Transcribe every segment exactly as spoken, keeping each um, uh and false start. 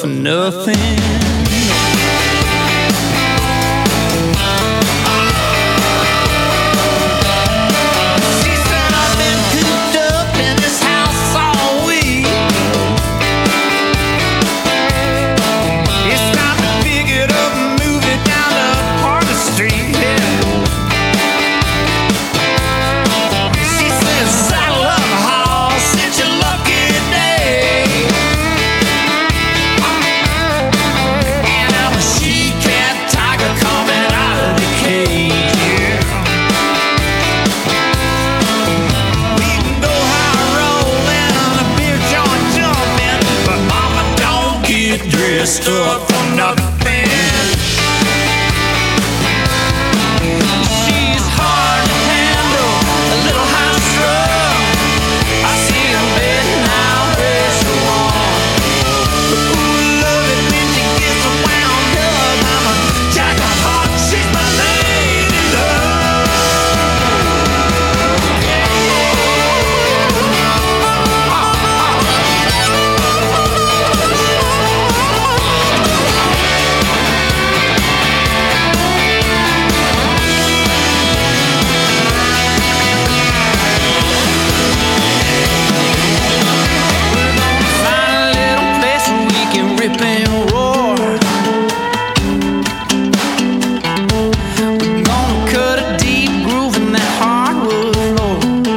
for nothing. Dressed up for nothing. She's hard to handle, a little high strung. I see her bed now, where's the wall? But ooh, love it when she gets wound up. I'm a jack of hearts, she's my lady love. Rip and roar. We're gonna cut a deep groove in that hardwood floor.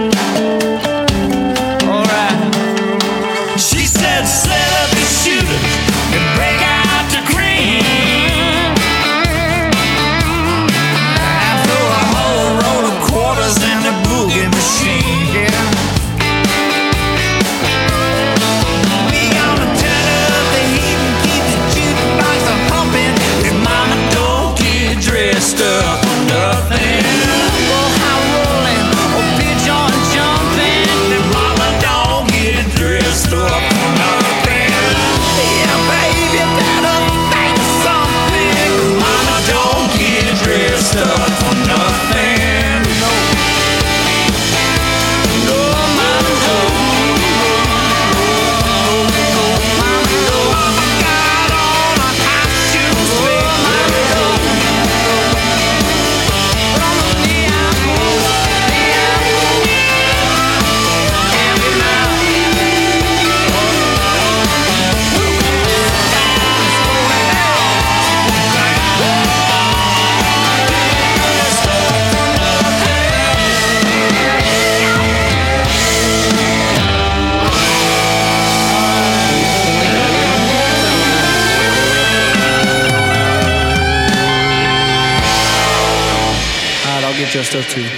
Alright. She said, set up your shooters and break out the cream. I throw a whole roll of quarters in the boogie machine. Yeah. Dressed up for nothing. Oh, how rolling, oh, pigeon jumping. And mama don't get dressed up for nothing. Yeah, baby, better think something. Mama don't get dressed up for nothing. No, no, mama don't. No, no, mama don't. Mama got on a high shoes, big mama don't. Just up to.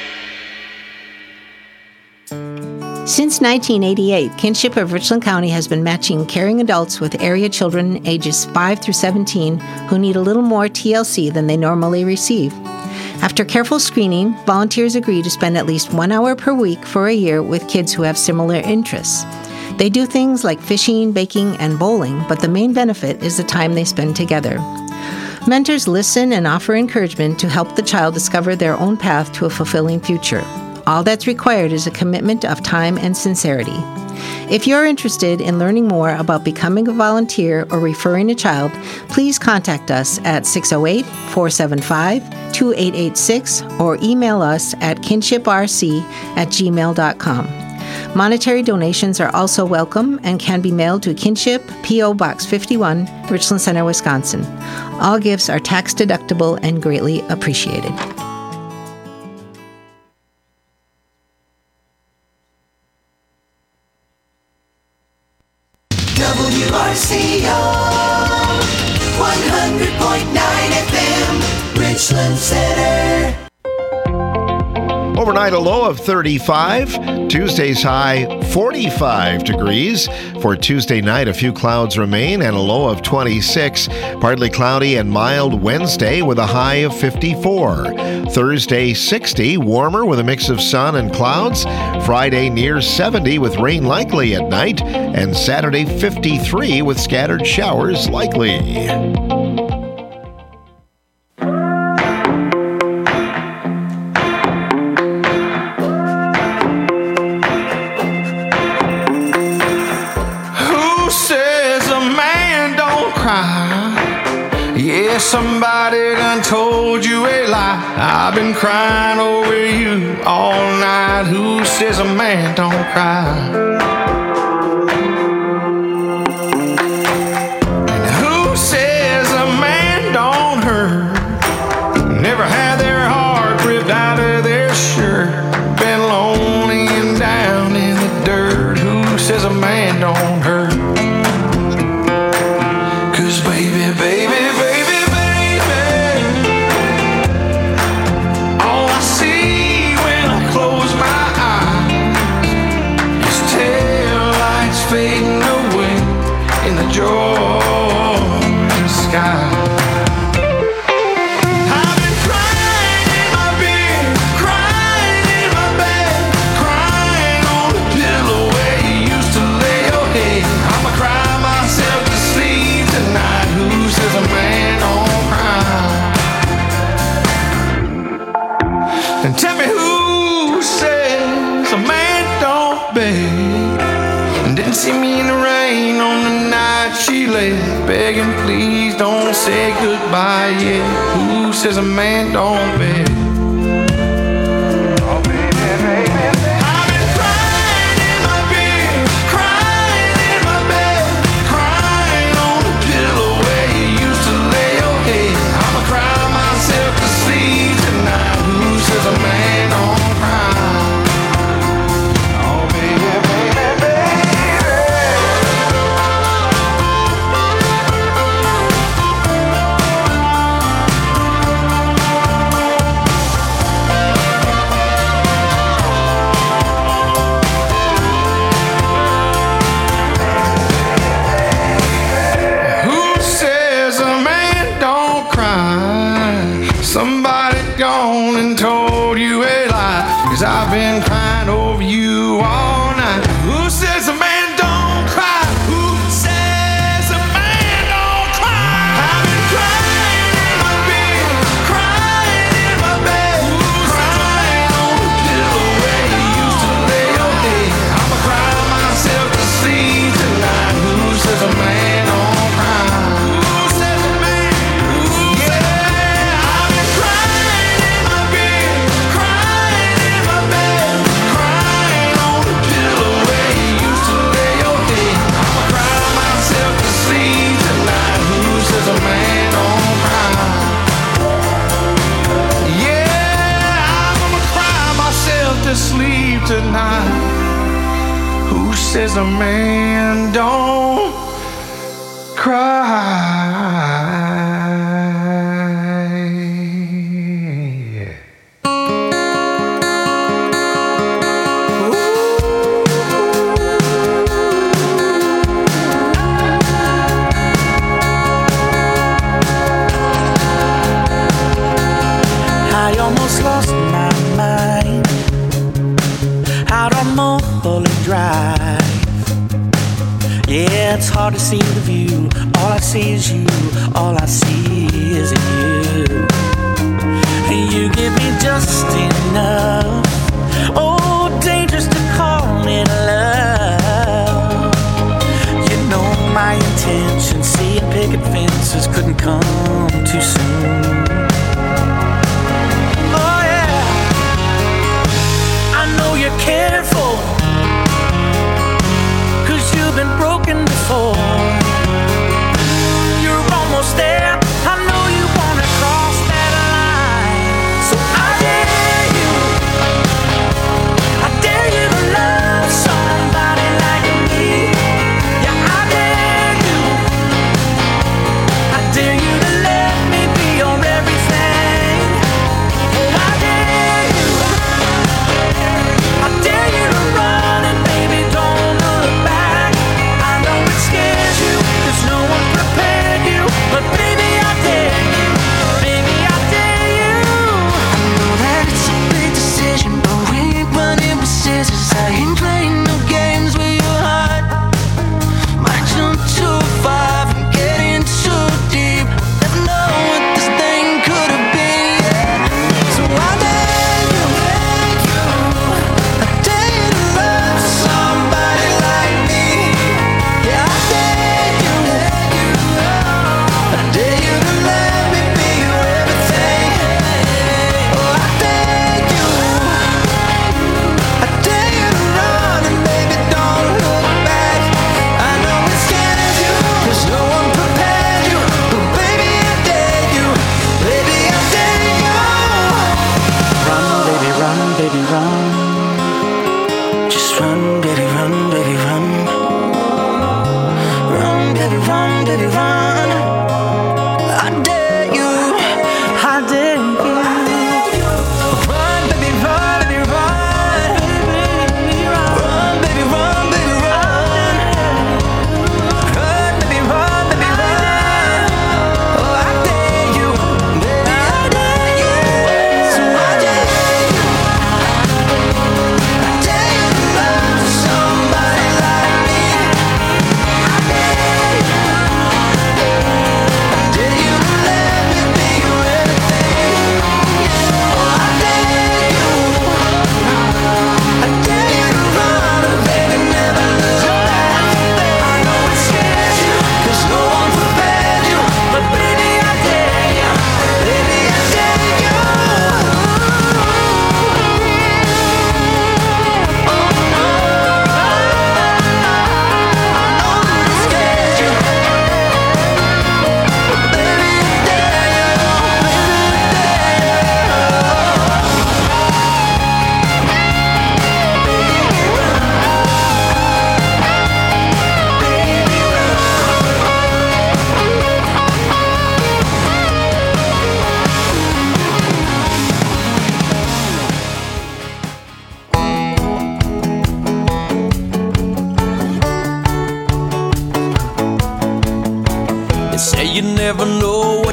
Since nineteen eighty-eight, Kinship of Richland County has been matching caring adults with area children ages five through seventeen who need a little more T L C than they normally receive. After careful screening, volunteers agree to spend at least one hour per week for a year with kids who have similar interests. They do things like fishing, baking, and bowling, but the main benefit is the time they spend together. Mentors listen and offer encouragement to help the child discover their own path to a fulfilling future. All that's required is a commitment of time and sincerity. If you're interested in learning more about becoming a volunteer or referring a child, please contact us at six oh eight, four seven five, two eight eight six or email us at kinshiprc at gmail dot com. Monetary donations are also welcome and can be mailed to Kinship, P O. Box fifty-one, Richland Center, Wisconsin. All gifts are tax deductible and greatly appreciated. W R C O one hundred point nine F M, Richland Center. Overnight, a low of thirty-five. Tuesday's high, forty-five degrees. For Tuesday night, a few clouds remain and a low of twenty-six. Partly cloudy and mild Wednesday with a high of fifty-four. Thursday, sixty, warmer with a mix of sun and clouds. Friday, near seventy with rain likely at night. And Saturday, fifty-three with scattered showers likely. Who says a man don't Yeah, somebody done told you a lie. I've been crying over you all night. Who says a man don't cry? And who says a man don't hurt? Never had their heart ripped out of their shirt. Been lonely and down in the dirt. Who says a man don't hurt? Cause baby, baby, baby, baby, all I see when I close my eyes is taillights fading away in the Georgia sky. And tell me who says a man don't beg, and didn't see me in the rain on the night she left, begging please don't say goodbye yet. Who says a man don't beg? Oh baby, baby, baby. I've been crying in my bed, crying in my bed, crying on the pillow where you used to lay your head. I'ma cry myself to sleep tonight. Who says a man don't cry? Oh baby, baby, who says a man don't cry? Somebody gone and told you a lie, 'cause I've been crying over you all night. Who says a man don't cry? Who says a man don't cry? I've been crying in my bed, crying in my bed, crying on the pillow where you used to lay your head. I'ma cry myself to sleep tonight. Who says a man don't cry? Who says a man? Yeah, I've been crying in my bed, crying in my bed, crying on the pillow where you used to lay your head. I'ma cry myself to sleep tonight. Who says a man don't cry? Yeah, I'm gonna cry myself to sleep tonight. Who says a man don't cry? I almost lost my mind out on Mulholland Drive. Yeah, it's hard to see the view. All I see is you. All I see is you. And you give me just enough. Oh, dangerous to call it love. You know my intention. Seeing picket fences couldn't come too soon. Oh yeah, I know you're careful, 'cause you've been broken before. You're almost there. I know you wanna cross that line. So I dare you, I dare you to love somebody like me. Yeah, I dare you, I dare you to let me be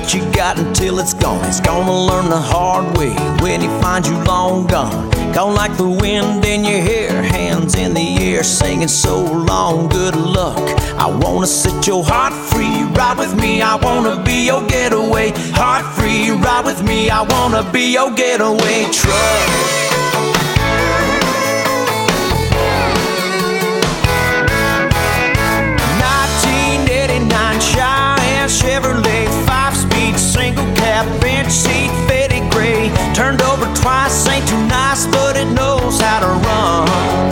what you got until it's gone. He's gonna learn the hard way when he finds you long gone. Gone like the wind in your hair, hands in the air, singing so long, good luck. I wanna set your heart free, ride with me, I wanna be your getaway. Heart free, ride with me, I wanna be your getaway truck. nineteen eighty-nine Cheyenne Chevrolet, five-speed, single-cab, bench seat, faded gray. Turned over twice, ain't too nice, but it knows how to run.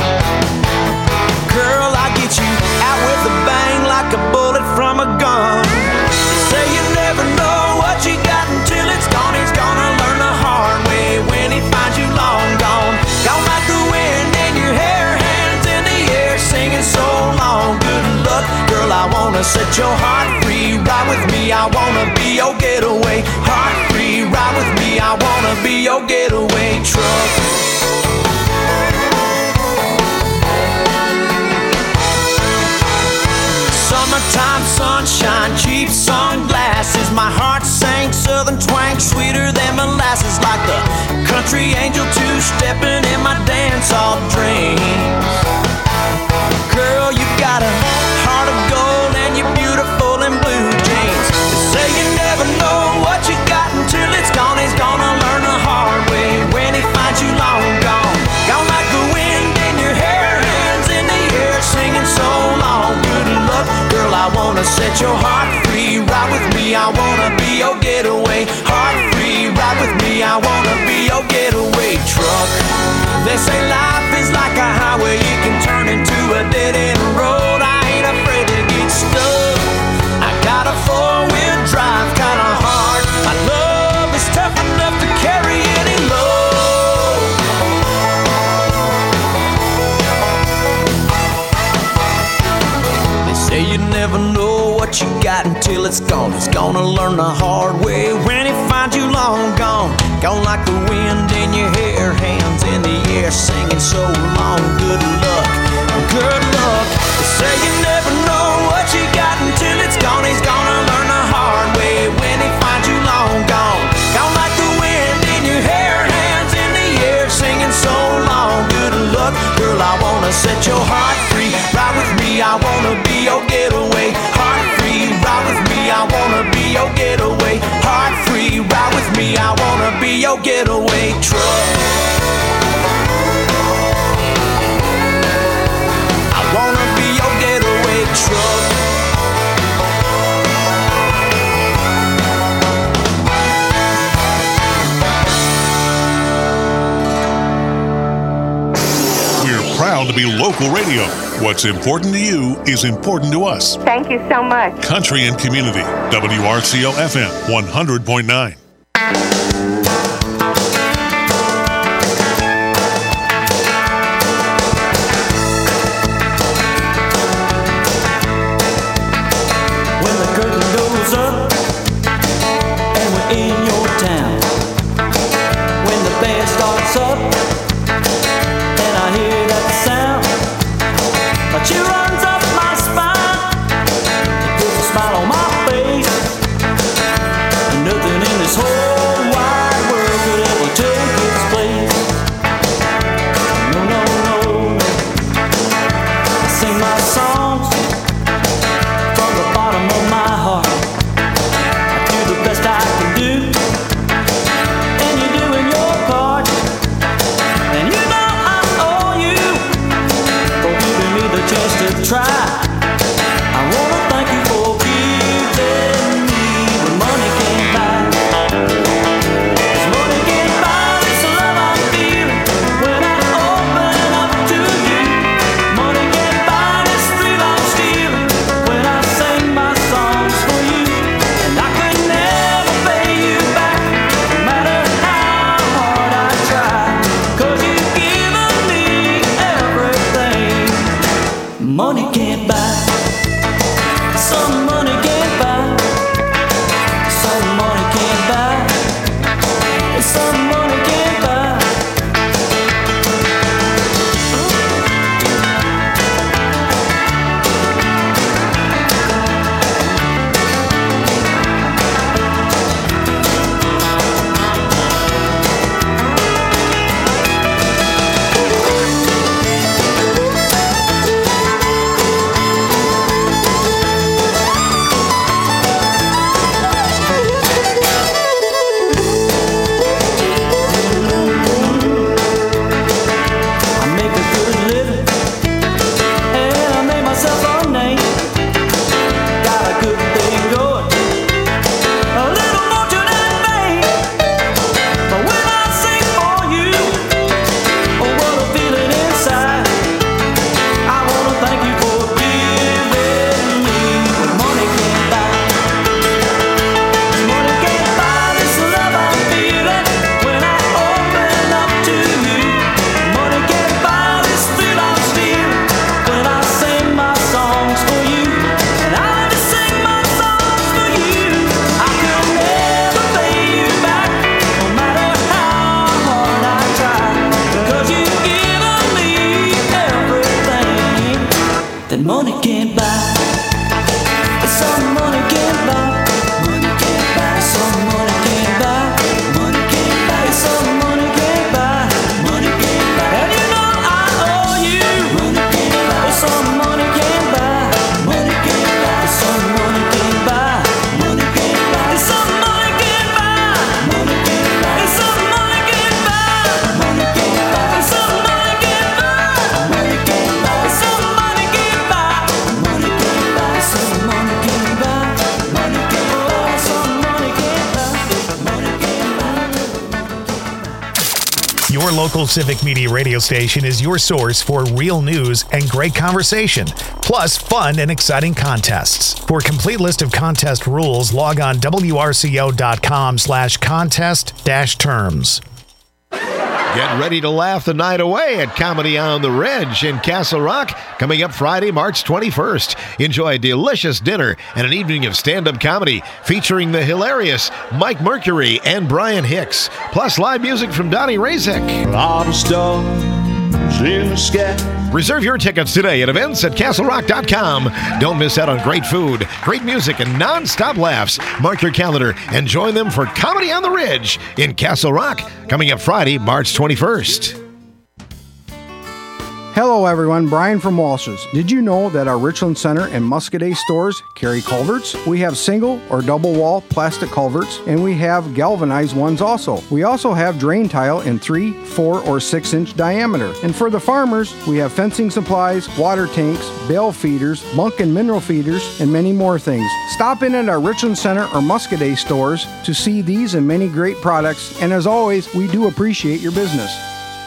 Girl, I get you out with a bang like a bullet from a gun. They say you never know what you got until it's gone. He's gonna learn the hard way when he finds you long gone. Gone like the wind in your hair, hands in the air, singing so long, good luck. Girl, I wanna set your heart free, ride with me, I wanna be your getaway. Heart free, ride with me, I wanna be your getaway truck. Summertime sunshine, cheap sunglasses. My heart sang southern twang, sweeter than molasses. Like the country angel two-stepping in my dance-hall dreams. Girl, you got a heart of gold and you're beautiful in blue jeans. They say you never know what you got until it's gone. He's gonna learn the hard way when he finds you long gone. Gone like the wind in your hair, hands in the air, singing so long, good luck. Girl, I wanna set your heart free, ride with me, I wanna be your getaway. Heart free, ride with me, I wanna be your getaway truck. They say life is like a highway, you can turn into a dead-end road. I ain't afraid to get stuck. I got a four-wheel drive kinda hard. My love is tough enough to carry any load. They say you never know what you got until it's gone. He's gonna learn the hard way when he finds you long gone. Gone like the wind in your hair, hands in the air, singing so long, good luck, good luck. They say you never know what you got until it's gone. He's gonna learn the hard way when he finds you long gone. Gone like the wind in your hair, hands in the air, singing so long, good luck. Girl, I wanna set your heart free, ride with me, I wanna be your getaway. Heart free, ride with me, I wanna be your getaway. Heart free, ride with me, I wanna be your getaway truck. I wanna be your getaway truck. We're proud to be local radio. What's important to you is important to us. Thank you so much. Country and Community, W R C L F M one hundred point nine. When the curtain goes up and we're in your town, when the band starts up and I hear that sound, a chill runs up my spine, it puts a smile on my face, and nothing in this whole wide world could ever take its place. No, no, no, no. I sing my songs from the bottom of my heart. I do the best I can do, and you're doing your part. Your local Civic Media radio station is your source for real news and great conversation, plus fun and exciting contests. For a complete list of contest rules, log on W R C O dot com slash contest dash terms. Get ready to laugh the night away at Comedy on the Ridge in Castle Rock, coming up Friday, March twenty-first. Enjoy a delicious dinner and an evening of stand-up comedy featuring the hilarious Mike Mercury and Brian Hicks, plus live music from Donnie Razek. A lot of stars in the sky. Reserve your tickets today at events at castle rock dot com. Don't miss out on great food, great music, and non-stop laughs. Mark your calendar and join them for Comedy on the Ridge in Castle Rock, coming up Friday, March twenty-first. Hello everyone, Brian from Walsh's. Did you know that our Richland Center and Muscadet stores carry culverts? We have single or double wall plastic culverts, and we have galvanized ones also. We also have drain tile in three, four, or six inch diameter. And for the farmers, we have fencing supplies, water tanks, bale feeders, bunk and mineral feeders, and many more things. Stop in at our Richland Center or Muscadet stores to see these and many great products, and as always, we do appreciate your business.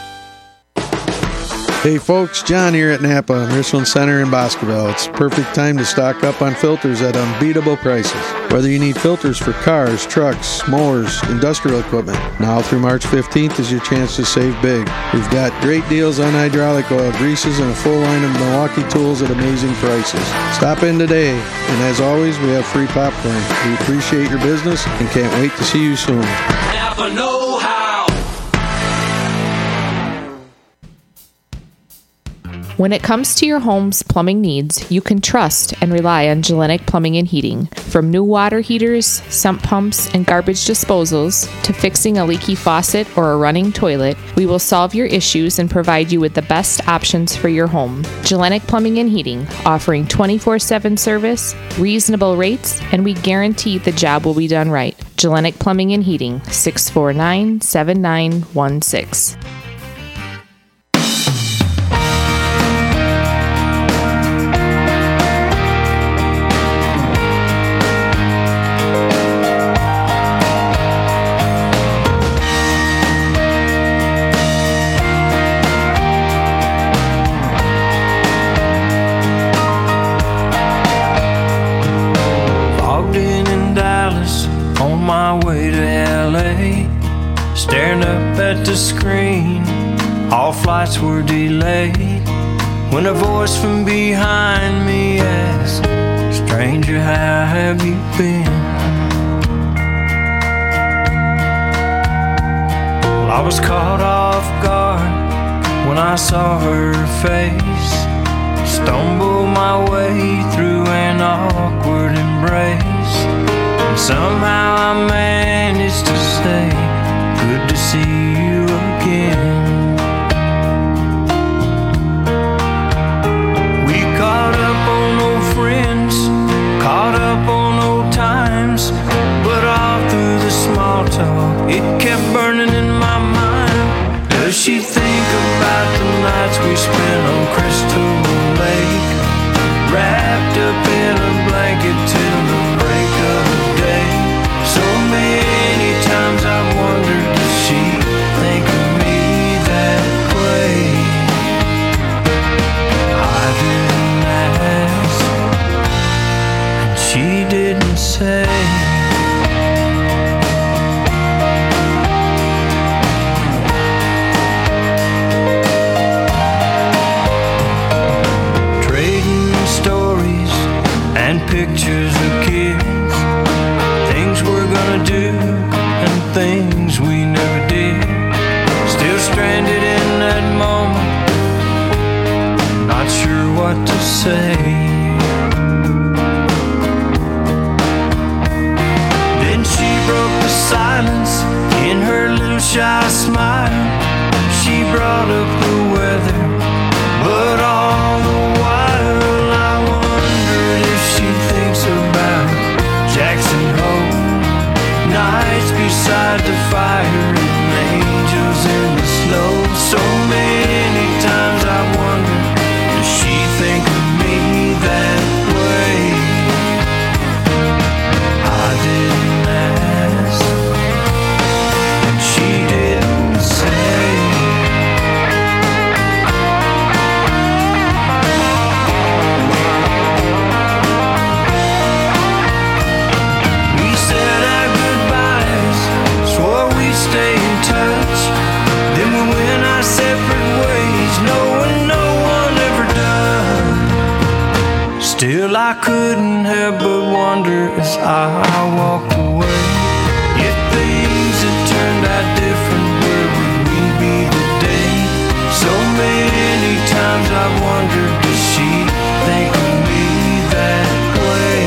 Hey folks, John here at Napa, Richland Center in Boscoville. It's perfect time to stock up on filters at unbeatable prices. Whether you need filters for cars, trucks, mowers, industrial equipment, now through March fifteenth is your chance to save big. We've got great deals on hydraulic oil, greases, and a full line of Milwaukee tools at amazing prices. Stop in today, and as always, we have free popcorn. We appreciate your business and can't wait to see you soon. Napa know-how. When it comes to your home's plumbing needs, you can trust and rely on Gellenic Plumbing and Heating. From new water heaters, sump pumps, and garbage disposals, to fixing a leaky faucet or a running toilet, we will solve your issues and provide you with the best options for your home. Gellenic Plumbing and Heating, offering twenty-four seven service, reasonable rates, and we guarantee the job will be done right. Gellenic Plumbing and Heating, six four nine, seven nine one six. Screen, all flights were delayed when a voice from behind me asked, stranger, how have you been? Well, I was caught off guard when I saw her face, stumbled my way through an awkward embrace, and somehow I managed to say, good to see you again. We caught up on old friends, caught up on old times, but all through the small talk, it kept burning in my mind. Does she think about the nights we spent on Crystal Lake, wrapped up in a blanket till the break of day? So many times I've wondered, does she think of me that way? I didn't ask, and she didn't say. Trading stories and pictures of kids, things we're gonna do and things we never did. Still stranded in that moment, not sure what to say. Then she broke the silence in her little shy smile. She brought up the weather, but all the while I wondered if she thinks about Jackson Hole, nights beside the fire and angels in the snow. So many times I wonder, does she think of me that way? I didn't ask, and she didn't say. I couldn't help but wonder as I walked away. If things had turned out different, where would we be today? So many times I've wondered, does she think of me that way?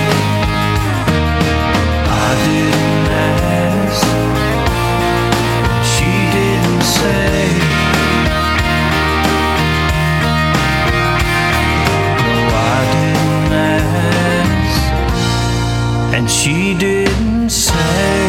I didn't ask, she didn't say. And she didn't say.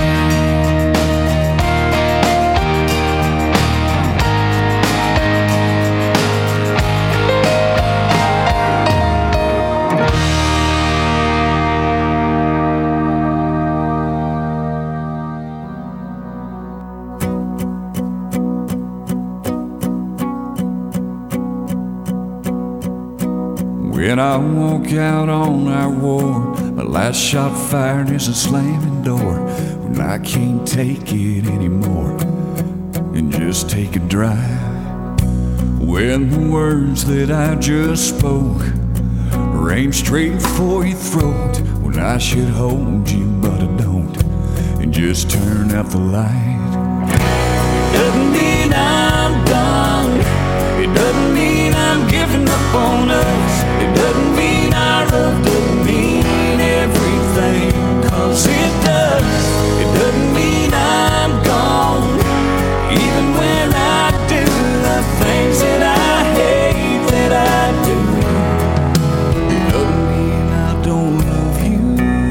When I walk out on our ward, my last shot fired is a slamming door. When I can't take it anymore and just take a drive. When the words that I just spoke rain straight for your throat. When I should hold you but I don't, and just turn out the light. It doesn't mean I'm done. It doesn't mean I'm giving up on us. It doesn't mean our love doesn't mean everything, 'cause it does. It doesn't mean I'm gone, even when I do the things that I hate that I do. It doesn't mean I don't love you.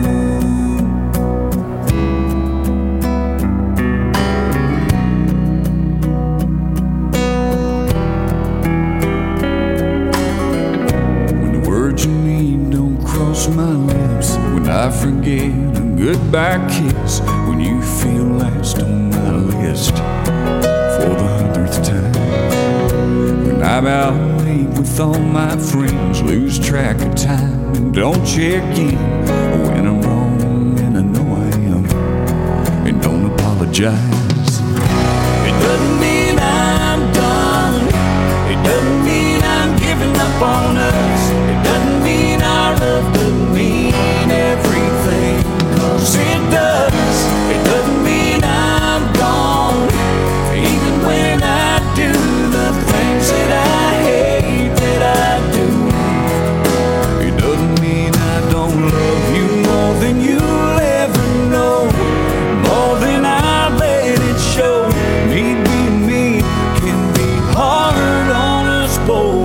When the words you need don't cross my lips, when I forget a goodbye kiss, when you feel last on my list for the hundredth time, when I'm out late with all my friends, lose track of time and don't check in when I'm wrong, and I know I am, and don't apologize. It doesn't mean I'm done. It doesn't mean I'm giving up on us. It doesn't mean our love doesn't mean everything, 'cause it does. It doesn't mean I'm gone, even when I do the things that I hate that I do. It doesn't mean I don't love you more than you'll ever know, more than I let it show. Me being me can be hard on us both.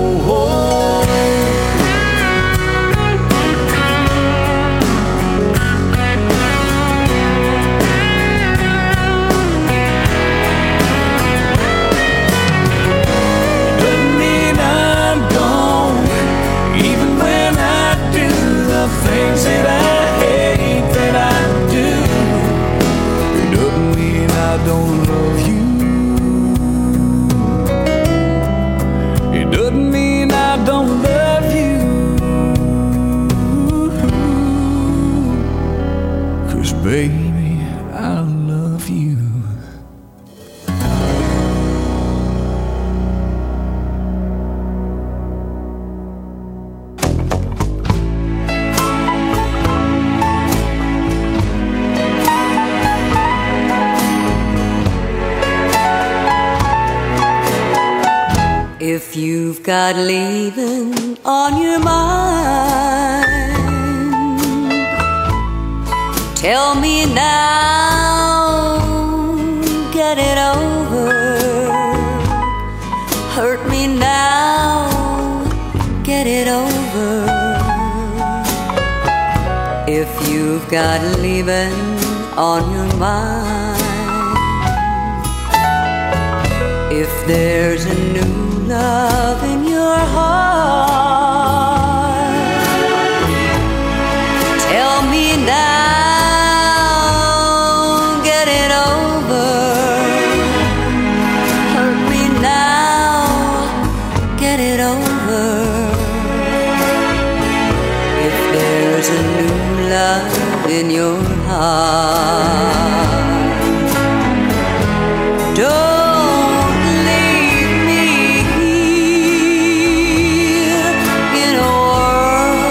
Things that I hate that I do. It doesn't mean I don't love you. It doesn't mean I don't love you. 'Cause baby, I love you. If you've got leaving on your mind, tell me now, get it over. Hurt me now, get it over. If you've got leaving on your mind, if there's a new love in your heart, tell me now, get it over. Hurt me now, get it over. If there's a new love in your heart, don't leave me here in a world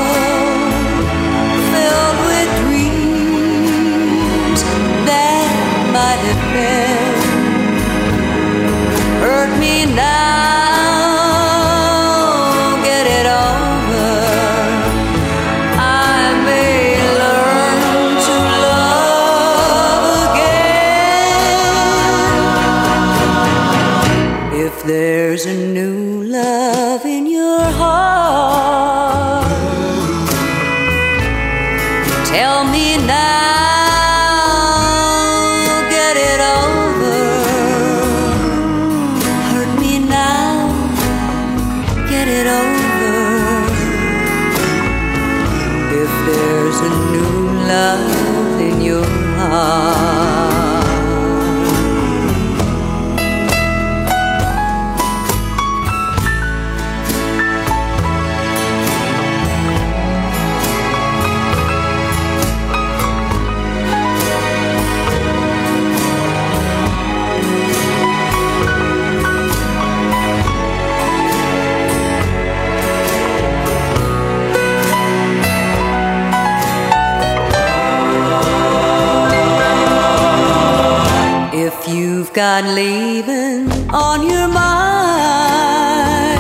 If you've got leaving on your mind,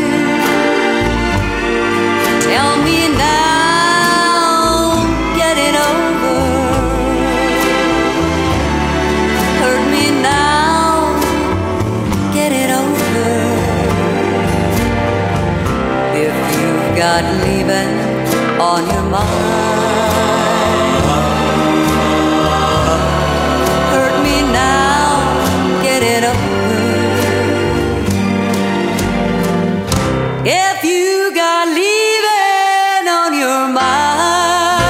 tell me now, get it over. Hurt me now, get it over. If you've got leaving on your mind, if you got leaving on your mind.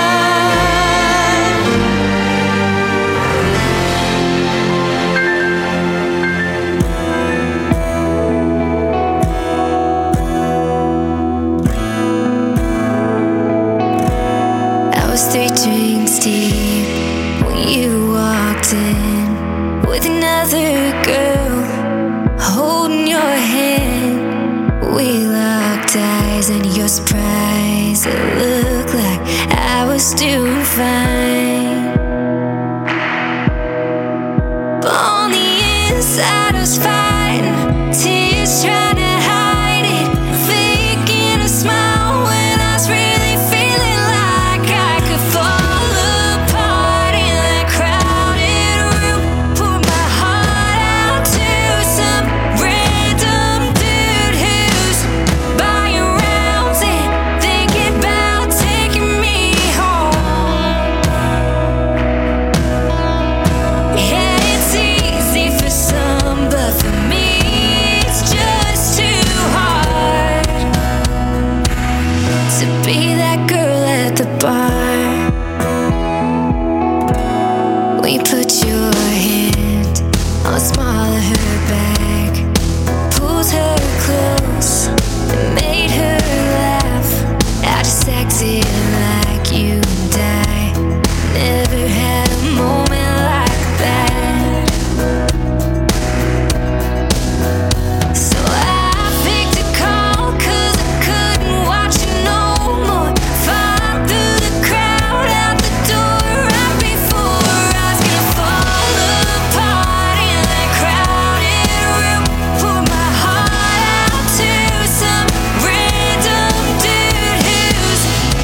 I was three drinks deep when you walked in with another girl holding your hand. We locked eyes and your surprise, it looked like I was doing fine. But on the inside I was fighting, tears trying to hide it, faking a smile when I was really feeling like I could fall apart in that crowded room. Pour my heart out to some random dude who's buying rounds and thinking about taking me home. Yeah, it's easy for some, but for me it's just too hard to be that girl at the bar. When you put your hand on the small of her back, pulled her close and made her laugh. I just acted like you and I never had a moment like that. So I picked a call 'cause I couldn't watch it no more. Fought through the crowd out the door right before I was gonna fall apart in that crowded room. Pour my heart out to some random dude who's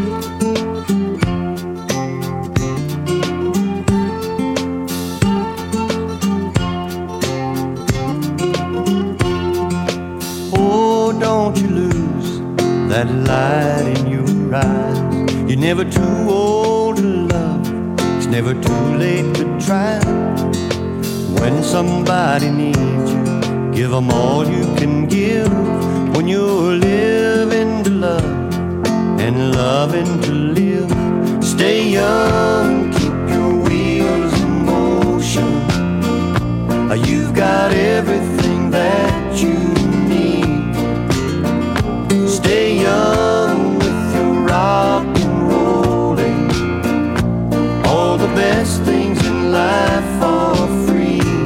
Oh, don't you lose that light in your eyes. You're never too old to love. It's never too late to try. When somebody needs you, give them all you can give. When you're living to love and loving to live, stay young, keep your wheels in motion. You've got everything that you need. Stay young with your rock and rolling. All the best things in life are free.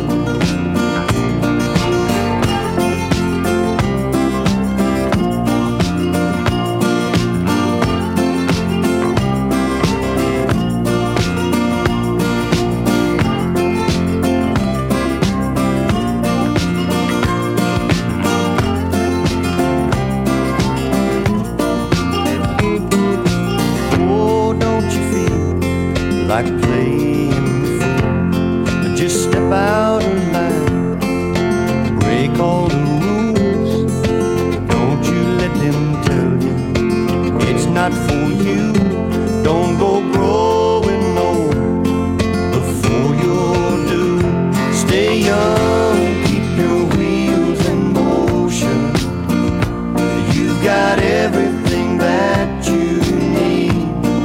Like playing fool, just step out of line, break all the rules. Don't you let them tell you it's not for you. Don't go growing old before you're due. Stay young, keep your wheels in motion. You've got everything that you need.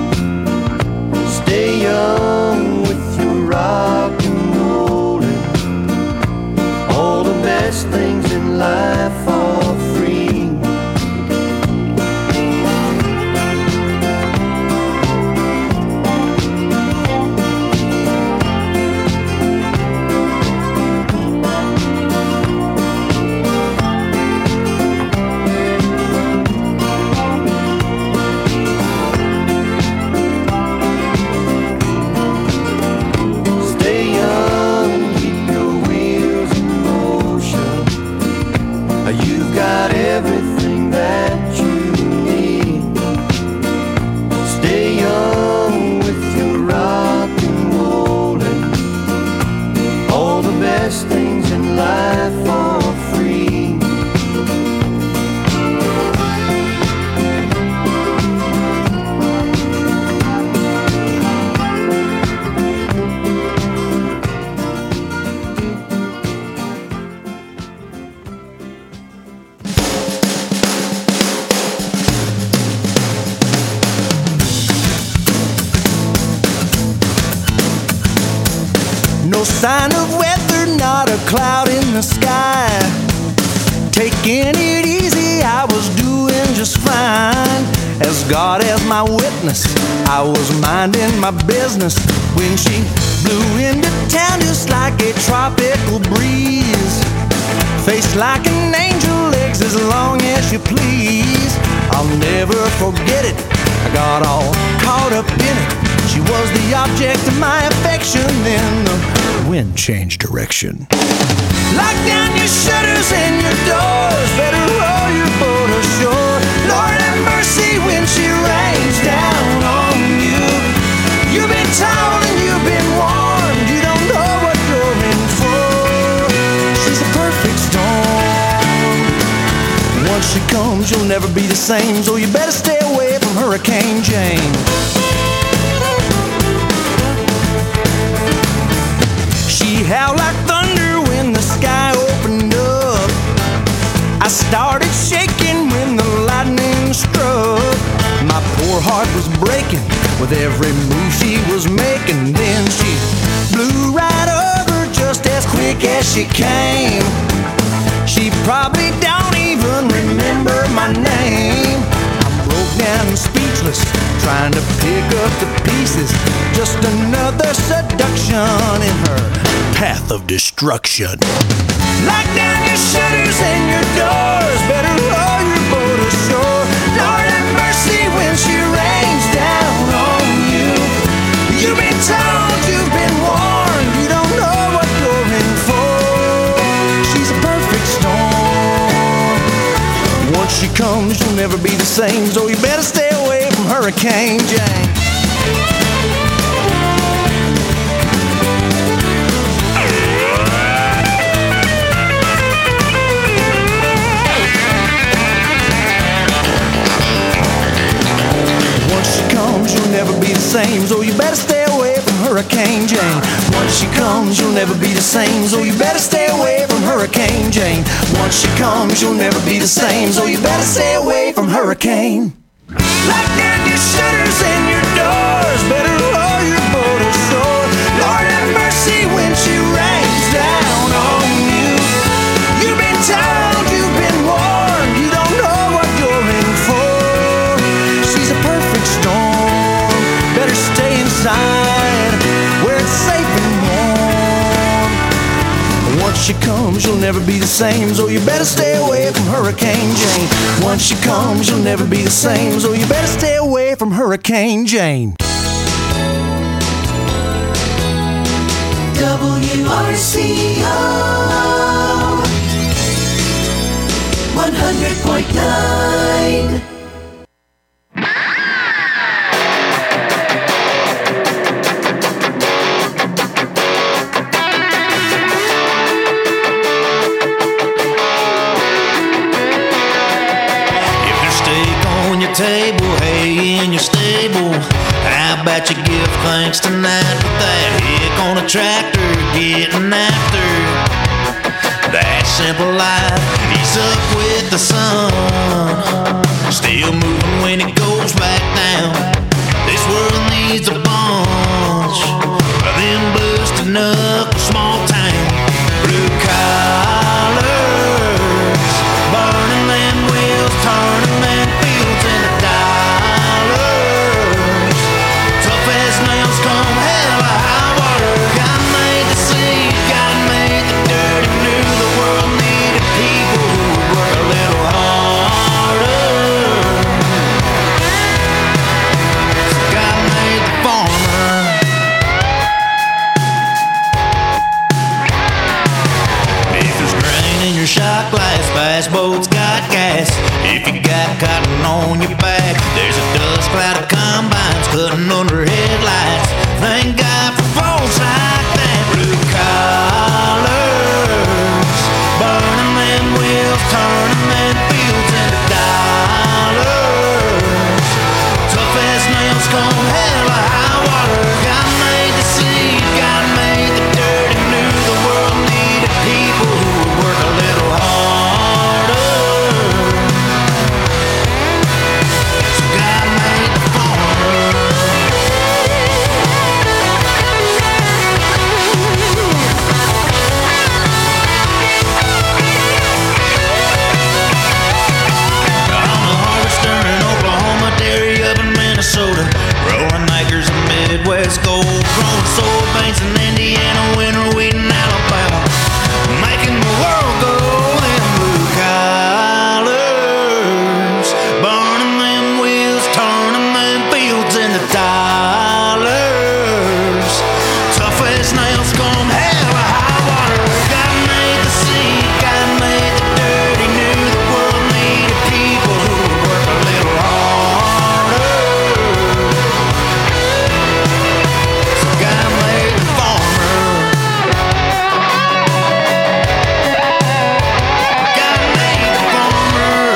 Stay young with your rock and rollin'. All the best things in life are free. Everything that you need. Stay young with your rock and rollin'. All the best things in life are free. Sign of weather, not a cloud in the sky. Taking it easy, I was doing just fine. As God as my witness, I was minding my business when she blew into town just like a tropical breeze. Face like an angel, legs as long as you please. I'll never forget it, I got all caught up in it. She was the object of my affection, then the wind changed direction. Lock down your shutters and your doors, better row your boat ashore. Lord have mercy when she rains down on you. You've been told and you've been warned, you don't know what you're in for. She's a perfect storm. Once she comes, you'll never be the same, so you better stay away from Hurricane Jane. She howled like thunder when the sky opened up. I started shaking when the lightning struck. My poor heart was breaking with every move she was making. Then she blew right over just as quick as she came. She probably don't even remember my name. I'm broke down and speechless, trying to pick up the pieces. Just another seduction in her path of destruction. Lock down your shutters and your doors, better row your boat ashore. Lord have mercy when she rains down on you. You've been told, you've been warned, you don't know what you're in for. She's a perfect storm. Once she comes, you'll never be the same, so you better stay away from her. Hurricane Jane. Once she comes, you'll never be the same, so you better stay away from Hurricane Jane. Once she comes, you'll never be the same, so you better stay away from Hurricane Jane. Once she comes, you'll never be the same, so you better stay away from Hurricane. Lock down your shutters and your doors, better lower your boat ashore. Lord have mercy when she rains down on you. You've been told, you've been warned, you don't know what you're in for. She's a perfect storm, better stay inside where it's safe and warm. Once she comes, you'll never be the same, so you better stay away from Hurricane Jane. Once she comes, you'll never be the same, so you better stay away from Hurricane Jane. W R C O one hundred point nine. Table, hay in your stable. How about you give thanks tonight with that hick on a tractor getting after that simple life? He's up with the sun, still moving when it goes back down. This world needs a bunch of them busted knuckle small town blue collars, burning them wheels, turning them fields into dollars. Tough as nails come hell or high water. God made the sea, God made the dirt, and knew the world needed people who would work a little harder. So God made the farmer. If there's grain in your shot glass, fast boat's got gas. If you got cotton on your back, there's a dust cloud of combines cutting under headlights. Thank God for folks like that. Blue collars, burning them wheels, turning them fields into dollars. Tough as nails come hell or high water. God made the sea, God made the dirt, and knew the world needed people who would work a little harder. So God made the farmer. On the harvester in Oklahoma, dairy up in Minnesota, rolling acres of Midwest gold, growing soybeans in Indiana, winter wheat in Alabama, making the world go. Them blue collars, burning them wheels, turning them fields into dollars. Tough as nails come hell or high water. God made the sea, God made the dirt. He knew the world needed people who would work a little harder. So God made the farmer. God made the farmer.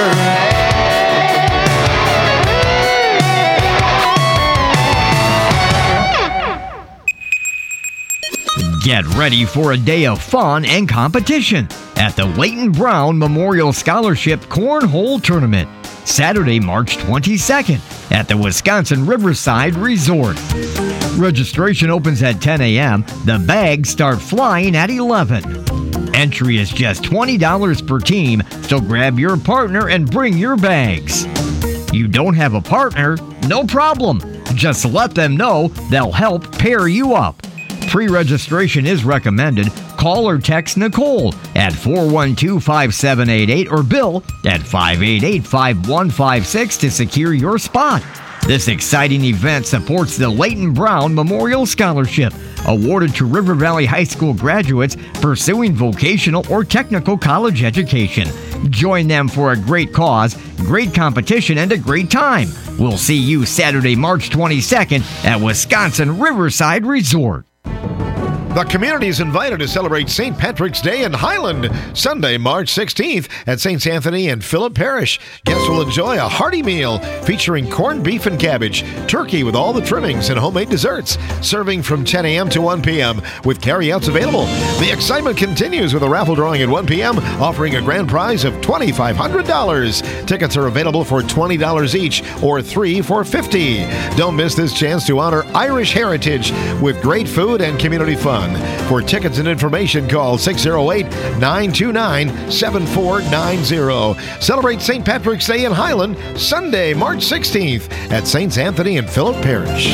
Get ready for a day of fun and competition at the Leighton Brown Memorial Scholarship Cornhole Tournament, Saturday, March twenty-second at the Wisconsin Riverside Resort. Registration opens at ten a.m. The bags start flying at eleven. Entry is just twenty dollars per team, so grab your partner and bring your bags. You don't have a partner? No problem. Just let them know, they'll help pair you up. Pre-registration is recommended. Call or text Nicole at four one two, five seven eight eight or Bill at five eight eight, five one five six to secure your spot. This exciting event supports the Leighton Brown Memorial Scholarship, awarded to River Valley High School graduates pursuing vocational or technical college education. Join them for a great cause, great competition, and a great time. We'll see you Saturday, March twenty-second at Wisconsin Riverside Resort. The community is invited to celebrate Saint Patrick's Day in Highland, Sunday, March sixteenth at Saints Anthony and Philip Parish. Guests will enjoy a hearty meal featuring corned beef and cabbage, turkey with all the trimmings, and homemade desserts, serving from ten a.m. to one p.m. with carryouts available. The excitement continues with a raffle drawing at one p.m. offering a grand prize of twenty-five hundred dollars. Tickets are available for twenty dollars each or three for fifty dollars. Don't miss this chance to honor Irish heritage with great food and community fun. For tickets and information, call six oh eight, nine two nine, seven four nine zero. Celebrate Saint Patrick's Day in Highland, Sunday, March sixteenth at Saints Anthony and Philip Parish.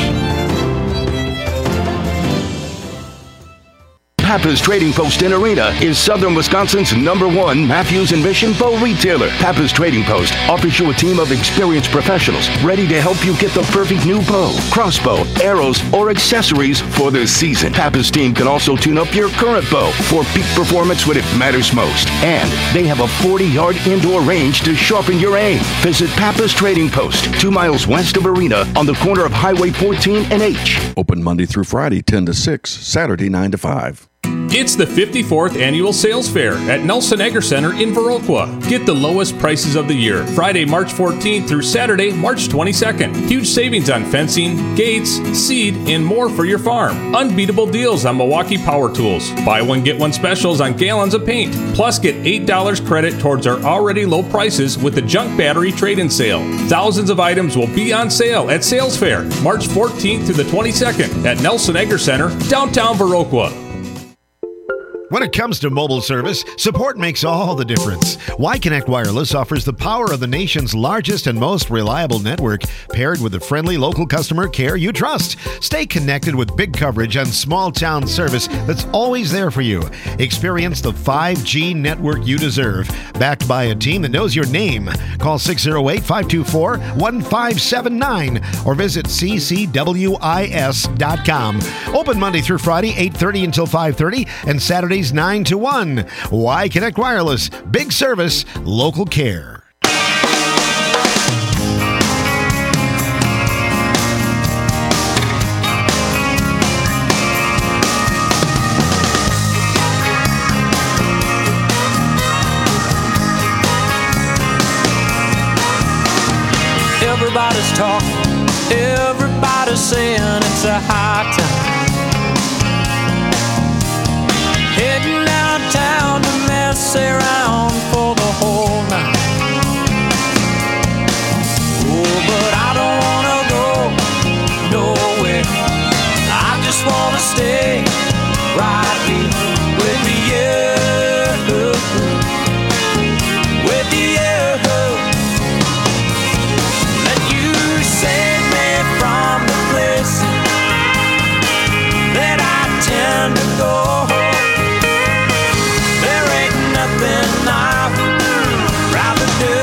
Pappas Trading Post in Arena is Southern Wisconsin's number one Matthews and Mission bow retailer. Pappas Trading Post offers you a team of experienced professionals ready to help you get the perfect new bow, crossbow, arrows, or accessories for the season. Pappas team can also tune up your current bow for peak performance when it matters most. And they have a forty-yard indoor range to sharpen your aim. Visit Pappas Trading Post, two miles west of Arena on the corner of Highway fourteen and H. Open Monday through Friday, ten to six, Saturday, nine to five. It's the fifty-fourth Annual Sales Fair at Nelson Agri Center in Viroqua. Get the lowest prices of the year, Friday, March fourteenth through Saturday, March twenty-second. Huge savings on fencing, gates, seed, and more for your farm. Unbeatable deals on Milwaukee power tools. Buy one, get one specials on gallons of paint. Plus, get eight dollars credit towards our already low prices with the junk battery trade-in sale. Thousands of items will be on sale at Sales Fair, March fourteenth through the twenty-second at Nelson Agri Center, downtown Viroqua. When it comes to mobile service, support makes all the difference. Y-Connect Wireless offers the power of the nation's largest and most reliable network, paired with the friendly local customer care you trust. Stay connected with big coverage and small town service that's always there for you. Experience the five G network you deserve, backed by a team that knows your name. Call six oh eight, five two four, one five seven nine or visit c c w i s dot com. Open Monday through Friday, eight thirty until five thirty, and Saturdays nine to one. Y-Connect Wireless. Big service, local care. Everybody's talking, everybody's saying it's a high time. Heading downtown to mess around for the whole night. Oh, but I don't wanna go nowhere. I just wanna stay right here with you, with you. Let you save me from the places that I tend to go. Nothing I would rather do.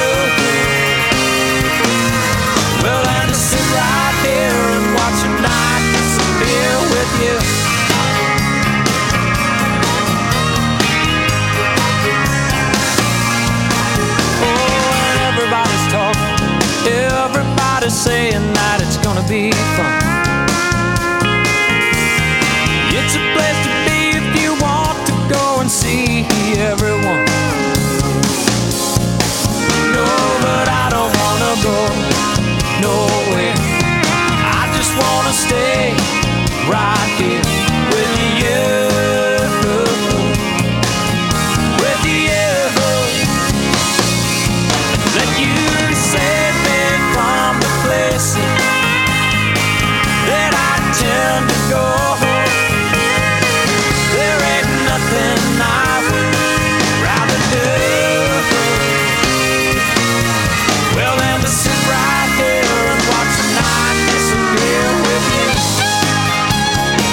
Well, and to sit right here and watch a night disappear with you. Oh, and everybody's talking, everybody's saying that it's gonna be fun. It's a place to be if you want to go and see everyone. No, but I don't wanna go nowhere. I just wanna stay right here with you, with you. Let you save me from the places that I tend to go. There ain't nothing I would rather do. Well, then to sit right here and watch the night disappear with you.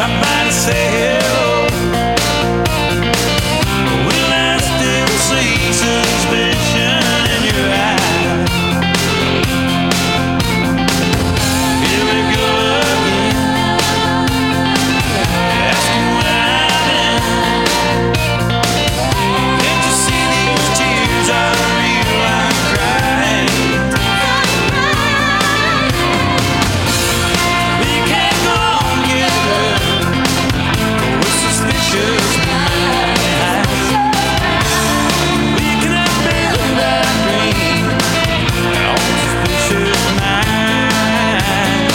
Stop by to say hello. Will I still see suspicion in your eyes? Here we go again, asking where I've been. Can't you see these tears are real? I'm crying. We can't go on together with suspicious minds. We cannot build our dream on suspicious minds.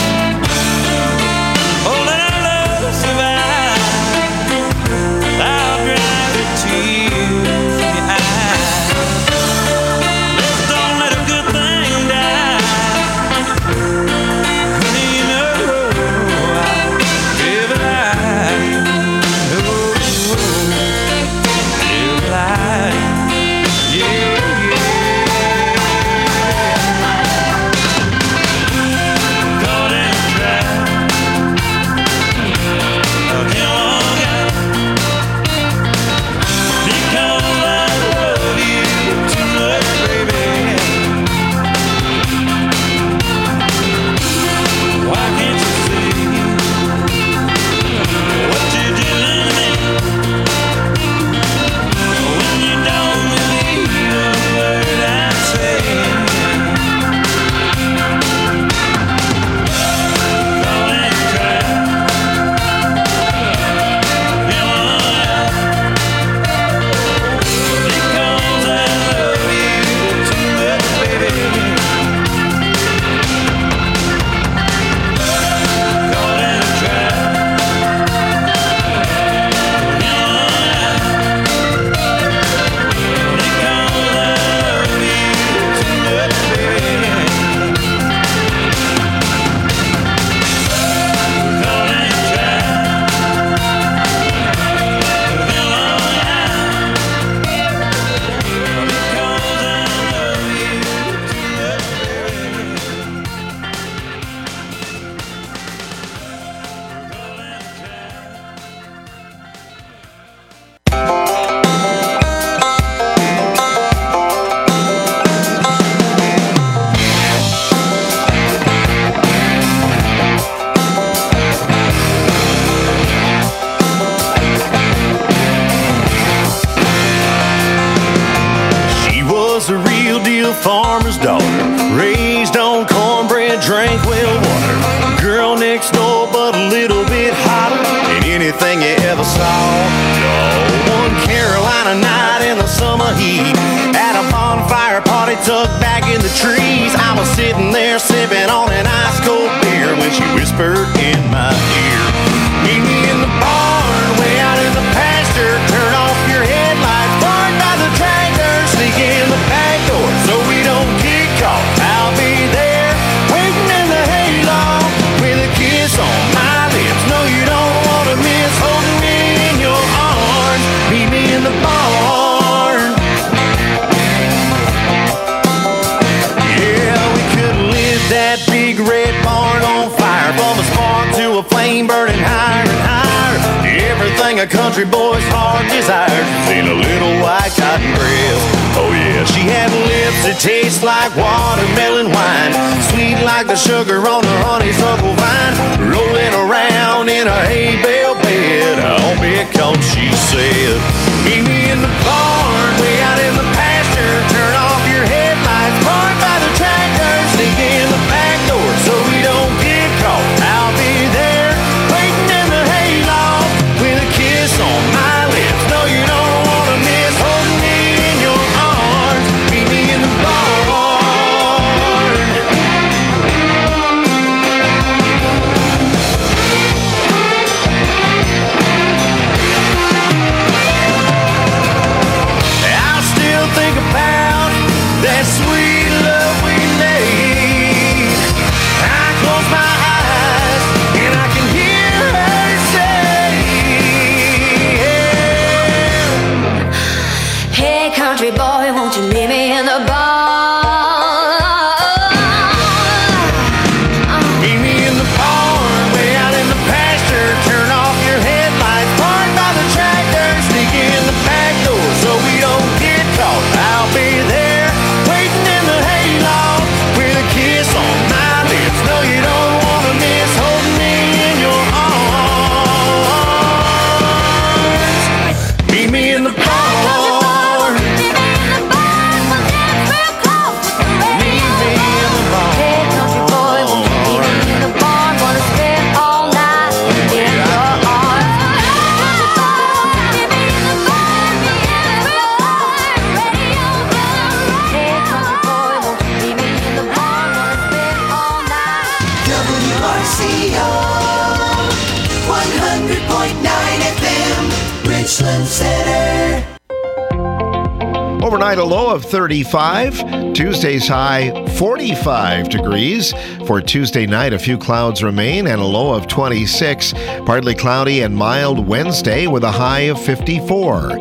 Oh, let our love survive. I'll drive the tears from your eyes. Let's don't let a good thing die. Honey, you know I'll live a life. Oh, live a life. Yeah, yeah. Caught in a trap. I can't walk out because I love you too much, baby. Why can't you see what you're doing to me? When you don't believe a word I say. Caught in a trap. Am I out? Because I love you too much, baby. Caught in a trap. Am I out? Because I love you too much, baby. Caught in a trap. Am I out? Because I love you too much, She was a real deal farmer's daughter, raised on cornbread, drank well water. Girl next door, but a little bit hotter than anything you ever saw. No, one Carolina night in the summer heat, at a bonfire party tucked back in the trees, I was sitting there sipping on an ice cold beer when she whispered in my ear, meet me in the barn, way out in the pasture. Turn off your headlights, park by the tractor, sneak in the back door so we don't get caught. I'll be there, waiting in the hayloft with a kiss on my lips. No, you don't want to miss holding me in your arms. Meet me in the barn. Yeah, we could have lit that big red barn on fire, from a spark to a flame burning higher and higher. Everything a country boy's heart desires is in a little white cotton dress. Oh yeah, she had lips that taste like watermelon wine, sweet like the sugar on a honeysuckle vine, rolling around in a hay bale bed on because she said, meet me in the barn, way out in the pasture. Turn off your headlights, park by the tractor, sneak in the back door so we don't get caught. I'll be there, waiting in the hayloft with a kiss on my lips. No, you don't want to miss holding me in your arms. Meet me in the barn. Overnight, a low of thirty-five. Tuesday's high, forty-five degrees. For Tuesday night, a few clouds remain and a low of twenty-six. Partly cloudy and mild Wednesday with a high of fifty-four.